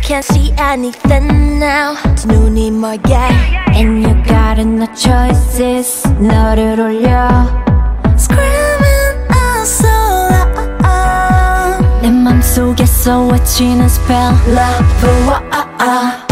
can't see anything now. 두 눈이 멀게 And you got no choices. 너를 올려 Screaming out so loud. 내 맘속에서 외치는 spell Love,